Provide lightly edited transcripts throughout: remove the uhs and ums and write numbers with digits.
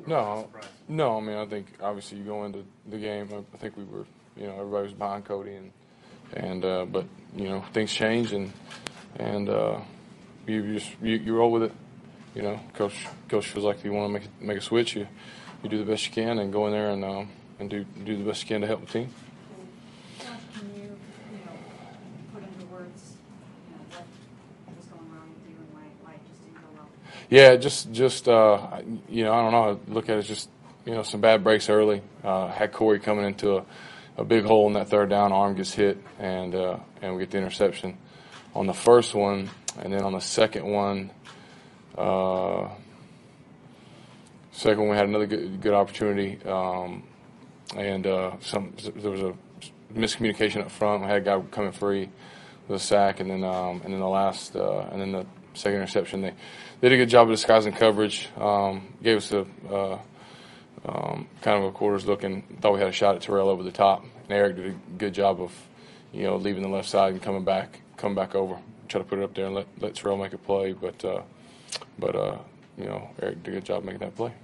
No, no. I mean, I think obviously you go into the game. I think we were, everybody was behind Cody, and but things change, and you roll with it. Coach feels like if you want to make a switch, you do the best you can and go in there and do the best you can to help the team. Josh, can you put into words what was going on with you and why it just didn't go well? Yeah, just I don't know. I look at it as just some bad breaks early. Had Corey coming into a big hole in that third down. Arm gets hit, and we get the interception on the first one, and then on the second one. Second, we had another good opportunity, and there was a miscommunication up front. We had a guy coming free with a sack, and then the second interception. They did a good job of disguising coverage. Gave us a kind of a quarters look, and thought we had a shot at Terrell over the top. And Eric did a good job of leaving the left side and coming back over, try to put it up there and let Terrell make a play, but Eric did a good job making that play.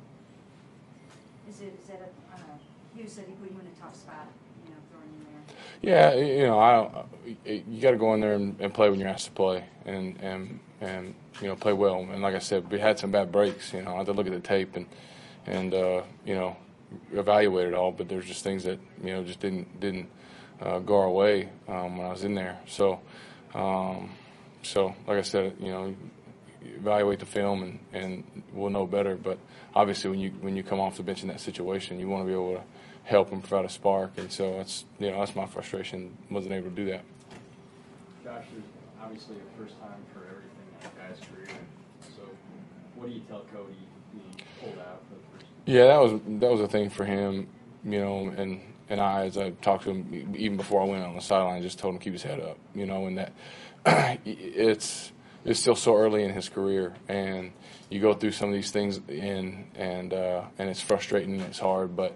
Is that Hugh said he put you in a tough spot, throwing you there? Yeah, you got to go in there and play when you're asked to play, and play well. And like I said, we had some bad breaks. I had to look at the tape and evaluate it all, but there's just things that just didn't go our way when I was in there. So like I said, evaluate the film and we'll know better. But obviously, when you come off the bench in that situation, you want to be able to help and provide a spark. And so that's my frustration. Wasn't able to do that. Josh, there's obviously a first time for everything in a guy's career. So what do you tell Cody being pulled out for the first time? Yeah, that was a thing for him. And I, as I talked to him even before I went on the sideline, just told him to keep his head up. And that it's still so early in his career, and you go through some of these things, and it's frustrating and it's hard, but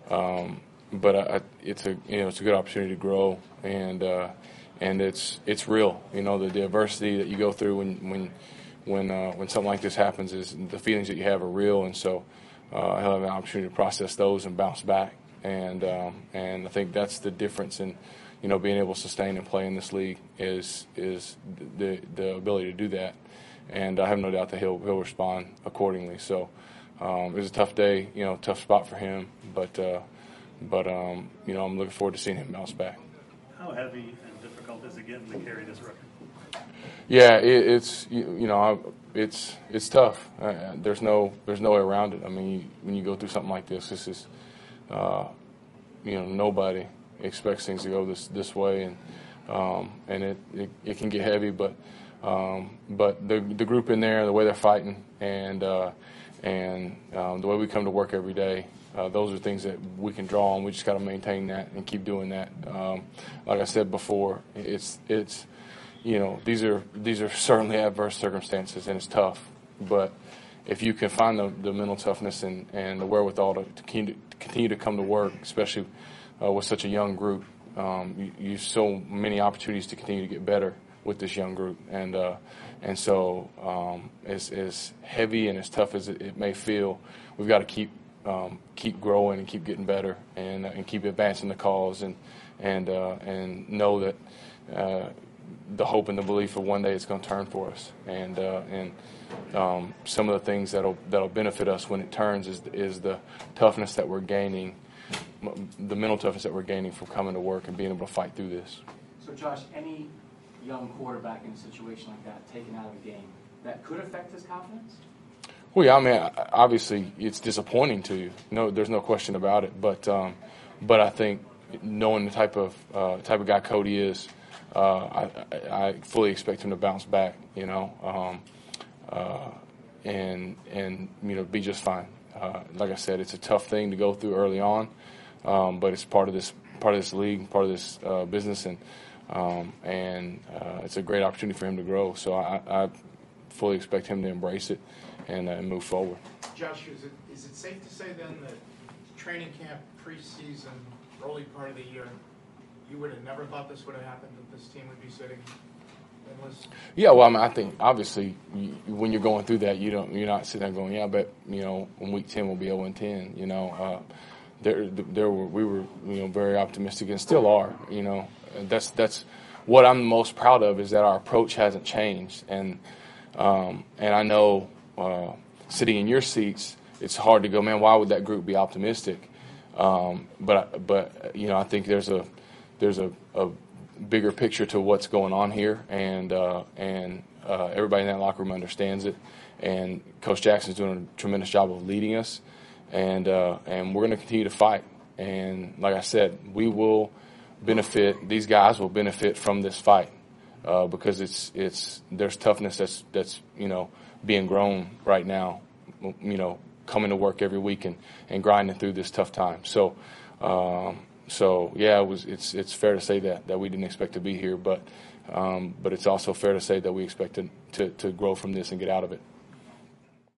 it's a good opportunity to grow, and it's real. The adversity that you go through when something like this happens is the feelings that you have are real, and so he'll have an opportunity to process those and bounce back, and I think that's the difference in. Being able to sustain and play in this league is the ability to do that, and I have no doubt that he'll respond accordingly. So it was a tough day, tough spot for him, but I'm looking forward to seeing him bounce back. How heavy and difficult is it getting to carry this record? Yeah, it's tough. There's no way around it. I mean, when you go through something like this is nobody expects things to go this way, and it can get heavy, but the group in there, the way they're fighting, and the way we come to work every day, those are things that we can draw on. We just got to maintain that and keep doing that. Like I said before, it's these are certainly adverse circumstances, and it's tough, but if you can find the mental toughness and the wherewithal to continue to come to work, especially with such a young group, you have so many opportunities to continue to get better with this young group, and so as heavy and as tough as it may feel, we've got to keep growing and keep getting better, and keep advancing the cause, and know that the hope and the belief of one day it's going to turn for us, and some of the things that'll benefit us when it turns is the toughness that we're gaining. The mental toughness that we're gaining from coming to work and being able to fight through this. So, Josh, any young quarterback in a situation like that, taken out of a game, that could affect his confidence? Well, yeah, I mean, obviously it's disappointing to you. No, there's no question about it. But I think knowing the type of guy Cody is, I fully expect him to bounce back. And be just fine. Like I said, it's a tough thing to go through early on, but it's part of this league, part of this business, and it's a great opportunity for him to grow. So I fully expect him to embrace it and move forward. Josh, is it safe to say then that training camp, preseason, early part of the year, you would have never thought this would have happened, that this team would be sitting Unless, Yeah, well, I mean, I think obviously when you're going through that, you're not sitting there going, yeah, I bet in week 10 we'll be 0-10. We were very optimistic and still are. And that's what I'm most proud of, is that our approach hasn't changed. And I know sitting in your seats, it's hard to go, man, why would that group be optimistic? But I think there's a bigger picture to what's going on here, and everybody in that locker room understands it. And Coach Jackson's doing a tremendous job of leading us, and we're going to continue to fight. And like I said, we will benefit. These guys will benefit from this fight because there's toughness that's being grown right now. Coming to work every week and grinding through this tough time. So yeah, it's fair to say that we didn't expect to be here, but it's also fair to say that we expect to grow from this and get out of it.